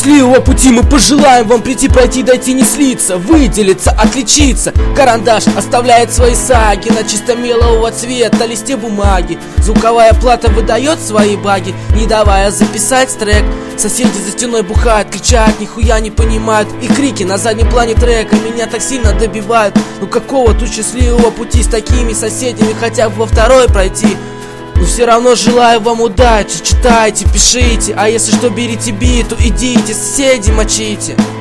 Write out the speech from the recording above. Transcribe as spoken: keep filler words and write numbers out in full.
счастливого пути мы пожелаем вам прийти, пройти, дойти, не слиться, выделиться, отличиться. Карандаш оставляет свои саги на чисто мелового цвета листе бумаги. Звуковая плата выдает свои баги, не давая записать трек. Соседи за стеной бухают, кричат, нихуя не понимают. И крики на заднем плане трека меня так сильно добивают. Ну какого тут счастливого пути с такими соседями хотя бы во второй пройти? Но все равно желаю вам удачи, читайте, пишите. А если что, берите биту, идите, соседи мочите.